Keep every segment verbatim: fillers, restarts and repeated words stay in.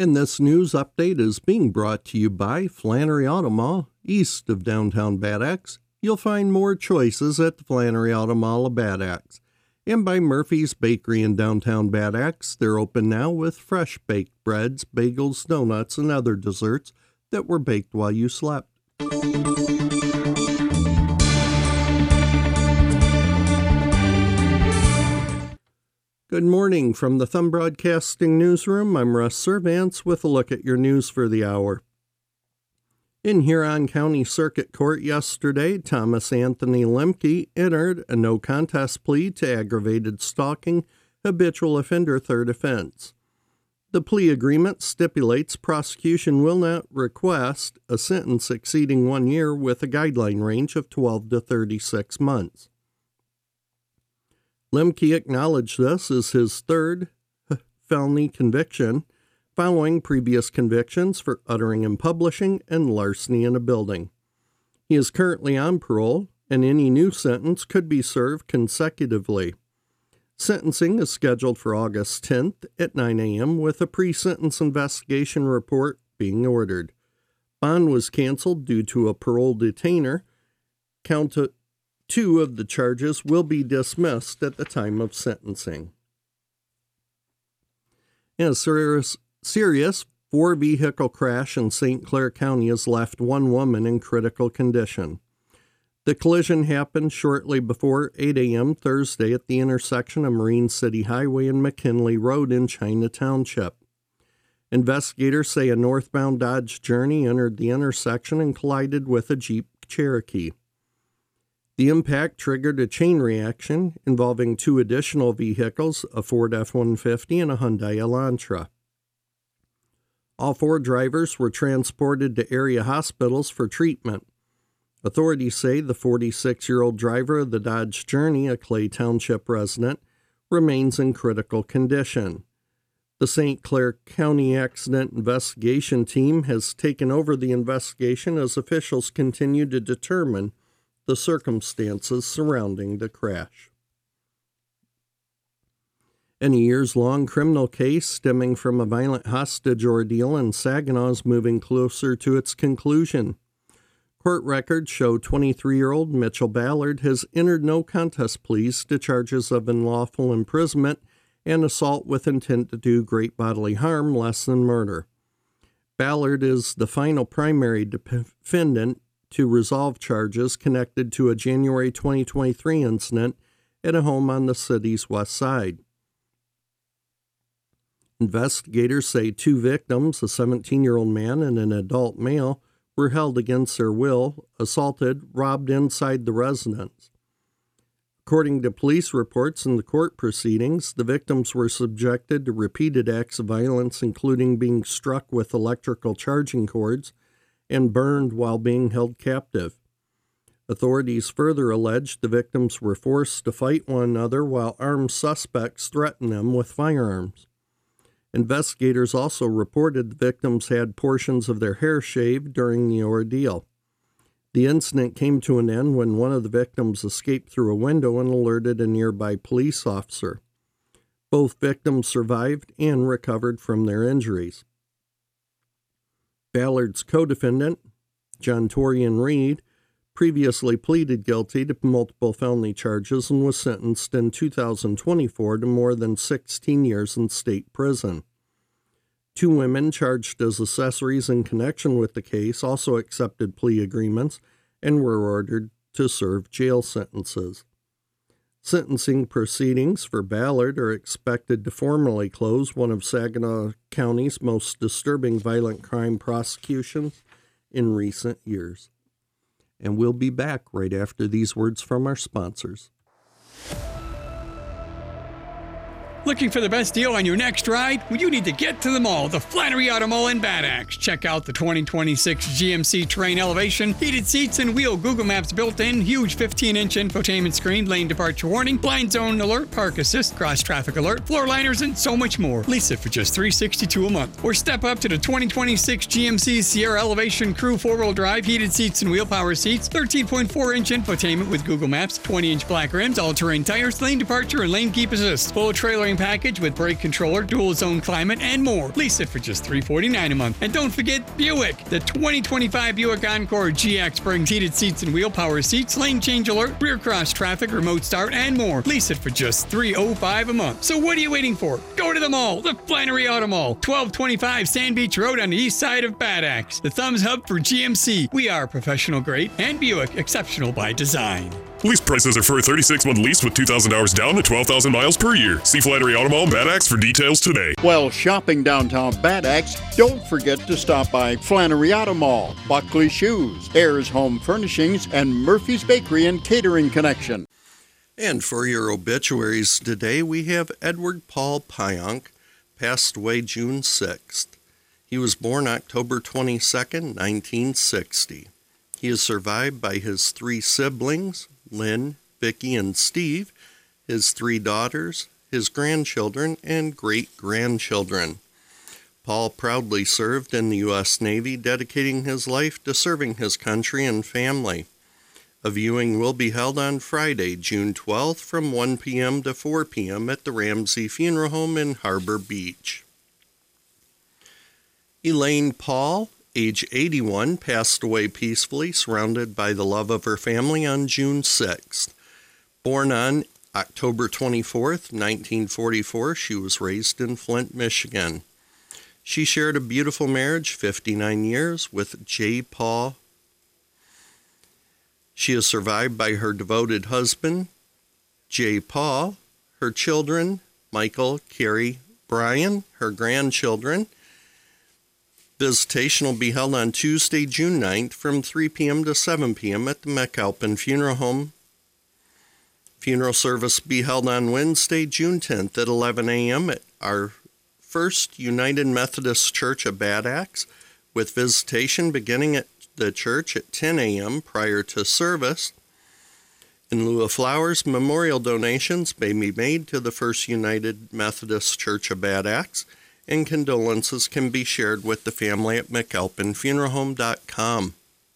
And this news update is being brought to you by Flannery Auto Mall, east of downtown Bad Axe. You'll find more choices at the Flannery Auto Mall of Bad Axe. And by Murphy's Bakery in downtown Bad Axe. They're open now with fresh baked breads, bagels, donuts, and other desserts that were baked while you slept. Good morning from the Thumb Broadcasting Newsroom. I'm Russ Servants with a look at your news for the hour. In Huron County Circuit Court yesterday, Thomas Anthony Lemke entered a no contest plea to aggravated stalking, habitual offender third offense. The plea agreement stipulates prosecution will not request a sentence exceeding one year with a guideline range of twelve to thirty-six months. Lemke acknowledged this as his third felony conviction, following previous convictions for uttering and publishing and larceny in a building. He is currently on parole, and any new sentence could be served consecutively. Sentencing is scheduled for August tenth at nine a.m. with a pre-sentence investigation report being ordered. Bond was canceled due to a parole detainer. Count two of the charges will be dismissed at the time of sentencing. In a serious, serious four-vehicle crash in Saint Clair County has left one woman in critical condition. The collision happened shortly before eight a.m. Thursday at the intersection of Marine City Highway and McKinley Road in China Township. Investigators say a northbound Dodge Journey entered the intersection and collided with a Jeep Cherokee. The impact triggered a chain reaction involving two additional vehicles, a Ford F one fifty and a Hyundai Elantra. All four drivers were transported to area hospitals for treatment. Authorities say the forty-six-year-old driver of the Dodge Journey, a Clay Township resident, remains in critical condition. The Saint Clair County Accident Investigation Team has taken over the investigation as officials continue to determine the circumstances surrounding the crash. In a years-long criminal case stemming from a violent hostage ordeal in Saginaw is moving closer to its conclusion. Court records show twenty-three-year-old Mitchell Ballard has entered no contest pleas to charges of unlawful imprisonment and assault with intent to do great bodily harm less than murder. Ballard is the final primary defendant to resolve charges connected to a January twenty twenty-three incident at a home on the city's west side. Investigators say two victims, a seventeen-year-old man and an adult male, were held against their will, assaulted, robbed inside the residence. According to police reports in the court proceedings, the victims were subjected to repeated acts of violence, including being struck with electrical charging cords and burned while being held captive. Authorities further alleged the victims were forced to fight one another while armed suspects threatened them with firearms. Investigators also reported the victims had portions of their hair shaved during the ordeal. The incident came to an end when one of the victims escaped through a window and alerted a nearby police officer. Both victims survived and recovered from their injuries. Ballard's co-defendant, John Torian Reed, previously pleaded guilty to multiple felony charges and was sentenced in two thousand twenty-four to more than sixteen years in state prison. Two women charged as accessories in connection with the case also accepted plea agreements and were ordered to serve jail sentences. Sentencing proceedings for Ballard are expected to formally close one of Saginaw County's most disturbing violent crime prosecutions in recent years. And we'll be back right after these words from our sponsors. Looking for the best deal on your next ride? Well, you need to get to the mall, the Flannery Auto Mall in Bad Axe. Check out the twenty twenty-six G M C Terrain Elevation, heated seats and wheel Google Maps built-in, huge fifteen-inch infotainment screen, lane departure warning, blind zone alert, park assist, cross traffic alert, floor liners, and so much more. Lease it for just three hundred sixty-two dollars a month. Or step up to the twenty twenty-six G M C Sierra Elevation Crew four-wheel drive, heated seats and wheel power seats, thirteen point four inch infotainment with Google Maps, twenty inch black rims, all-terrain tires, lane departure, and lane keep assist. Full trailering package with brake controller, dual zone climate, and more. Lease it for just three hundred forty-nine dollars a month. And don't forget Buick. The twenty twenty-five Buick Encore G X brings heated seats and wheel power seats, lane change alert, rear cross traffic, remote start, and more. Lease it for just three hundred five dollars a month. So what are you waiting for? Go to the mall, the Flannery Auto Mall, twelve twenty-five Sand Beach Road on the east side of Bad Axe. The Thumbs Hub for G M C. We are professional grade and Buick exceptional by design. Lease prices are for a thirty-six month lease with two thousand hours down to twelve thousand miles per year. See Flannery Auto Mall, Bad Axe for details today. While shopping downtown Bad Axe, don't forget to stop by Flannery Auto Mall, Buckley Shoes, Ayers Home Furnishings, and Murphy's Bakery and Catering Connection. And for your obituaries today, we have Edward Paul Pionk, passed away June sixth. He was born October twenty-second, nineteen sixty. He is survived by his three siblings, Lynn, Vicky, and Steve, his three daughters, his grandchildren, and great-grandchildren. Paul proudly served in the U S Navy, dedicating his life to serving his country and family. A viewing will be held on Friday, June twelfth from one p.m. to four p.m. at the Ramsey Funeral Home in Harbor Beach. Elaine Paul, age eighty-one, passed away peacefully, surrounded by the love of her family on June sixth. Born on October twenty-fourth, nineteen forty-four, she was raised in Flint, Michigan. She shared a beautiful marriage, fifty-nine years, with J. Paul. She is survived by her devoted husband, J. Paul, her children, Michael, Carrie, Brian, her grandchildren. Visitation will be held on Tuesday, June ninth from three p.m. to seven p.m. at the McAlpin Funeral Home. Funeral service will be held on Wednesday, June tenth at eleven a.m. at our First United Methodist Church of Bad Axe, with visitation beginning at the church at ten a.m. prior to service. In lieu of flowers, memorial donations may be made to the First United Methodist Church of Bad Axe, and condolences can be shared with the family at mcalpin funeral home dot com.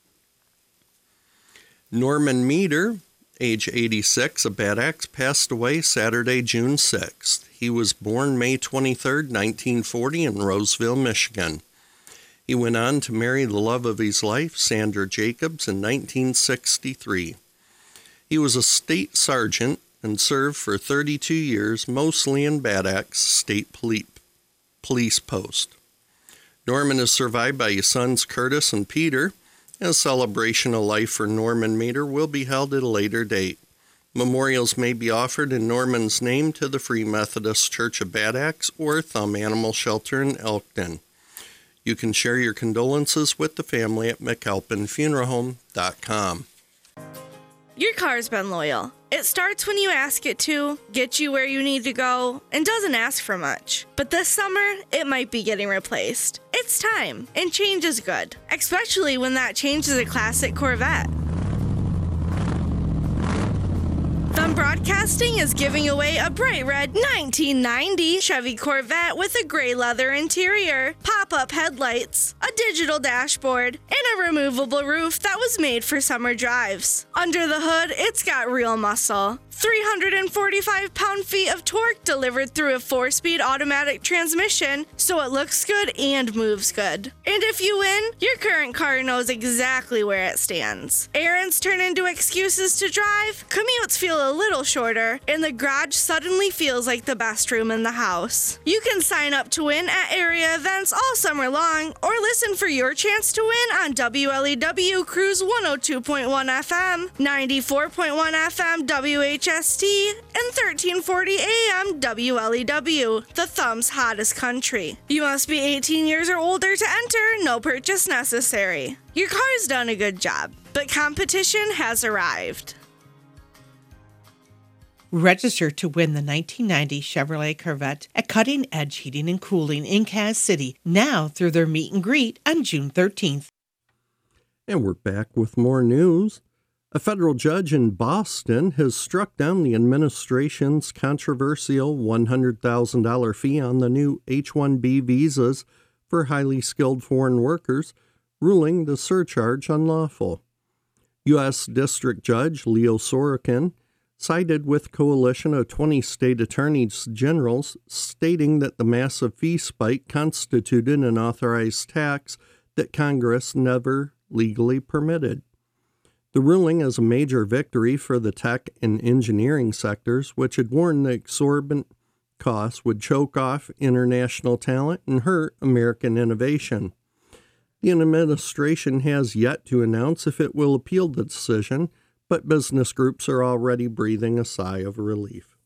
Norman Meter, age eighty-six, of Bad Axe, passed away Saturday, June sixth. He was born May twenty-third, nineteen forty, in Roseville, Michigan. He went on to marry the love of his life, Sandra Jacobs, in nineteen sixty-three. He was a state sergeant and served for thirty-two years, mostly in Bad Axe State Police. Police post. Norman is survived by his sons Curtis and Peter. A celebration of life for Norman Meter will be held at a later date. Memorials may be offered in Norman's name to the Free Methodist Church of Bad Axe or Thumb Animal Shelter in Elkton. You can share your condolences with the family at mcalpin funeral home dot com. Your car's been loyal. It starts when you ask it to, gets you where you need to go, and doesn't ask for much. But this summer, it might be getting replaced. It's time, and change is good, especially when that change is a classic Corvette. Thumb Broadcasting is giving away a bright red nineteen ninety Chevy Corvette with a gray leather interior, pop-up headlights, a digital dashboard, and a removable roof that was made for summer drives. Under the hood, it's got real muscle. three hundred forty-five pound-feet of torque delivered through a four-speed automatic transmission, so it looks good and moves good. And if you win, your current car knows exactly where it stands. Errands turn into excuses to drive, commutes feel a little shorter, and the garage suddenly feels like the best room in the house. You can sign up to win at area events all summer long, or listen for your chance to win on W L E W Cruise one oh two point one F M, ninety-four point one F M W H S T, and thirteen forty A M W L E W, the Thumb's hottest country. You must be eighteen years or older to enter, no purchase necessary. Your car's done a good job, but competition has arrived. Register to win the nineteen ninety Chevrolet Corvette at Cutting Edge Heating and Cooling in Cass City, now through their meet and greet on June thirteenth. And we're back with more news. A federal judge in Boston has struck down the administration's controversial one hundred thousand dollars fee on the new H one B visas for highly skilled foreign workers, ruling the surcharge unlawful. U S District Judge Leo Sorokin sided with coalition of twenty state attorneys generals, stating that the massive fee spike constituted an authorized tax that Congress never legally permitted. The ruling is a major victory for the tech and engineering sectors, which had warned the exorbitant costs would choke off international talent and hurt American innovation. The administration has yet to announce if it will appeal the decision, but business groups are already breathing a sigh of relief.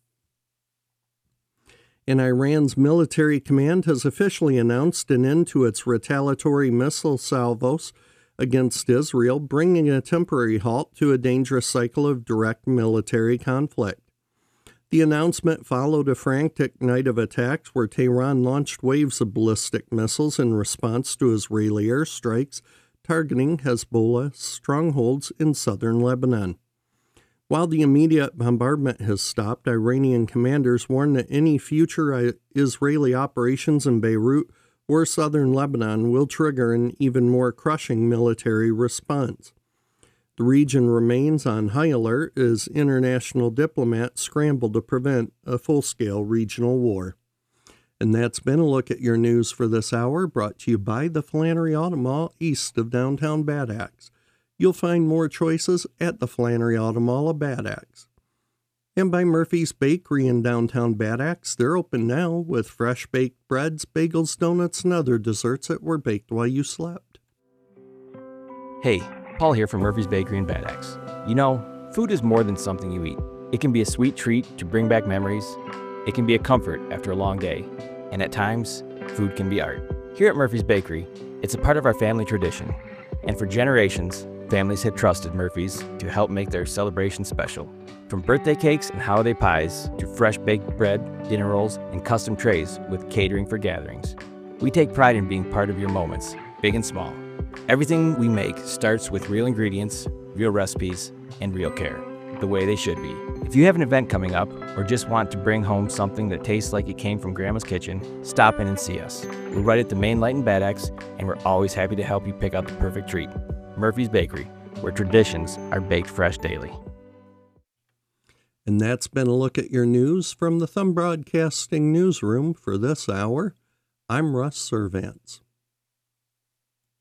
And Iran's military command has officially announced an end to its retaliatory missile salvos against Israel, bringing a temporary halt to a dangerous cycle of direct military conflict. The announcement followed a frantic night of attacks where Tehran launched waves of ballistic missiles in response to Israeli airstrikes targeting Hezbollah strongholds in southern Lebanon. While the immediate bombardment has stopped, Iranian commanders warn that any future Israeli operations in Beirut or southern Lebanon will trigger an even more crushing military response. The region remains on high alert as international diplomats scramble to prevent a full-scale regional war. And that's been a look at your news for this hour, brought to you by the Flannery Auto Mall east of downtown Bad Axe. You'll find more choices at the Flannery Auto Mall of Bad Axe. And by Murphy's Bakery in downtown Bad Axe, they're open now with fresh baked breads, bagels, donuts, and other desserts that were baked while you slept. Hey, Paul here from Murphy's Bakery in Bad Axe. You know, food is more than something you eat. It can be a sweet treat to bring back memories. It can be a comfort after a long day. And at times, food can be art. Here at Murphy's Bakery, it's a part of our family tradition. And for generations, families have trusted Murphy's to help make their celebration special. From birthday cakes and holiday pies to fresh baked bread, dinner rolls, and custom trays with catering for gatherings. We take pride in being part of your moments, big and small. Everything we make starts with real ingredients, real recipes, and real care, the way they should be. If you have an event coming up or just want to bring home something that tastes like it came from Grandma's kitchen, stop in and see us. We're right at the main light in Bad Axe, and we're always happy to help you pick out the perfect treat. Murphy's Bakery, where traditions are baked fresh daily. And that's been a look at your news from the Thumb Broadcasting Newsroom for this hour. I'm Russ Servants.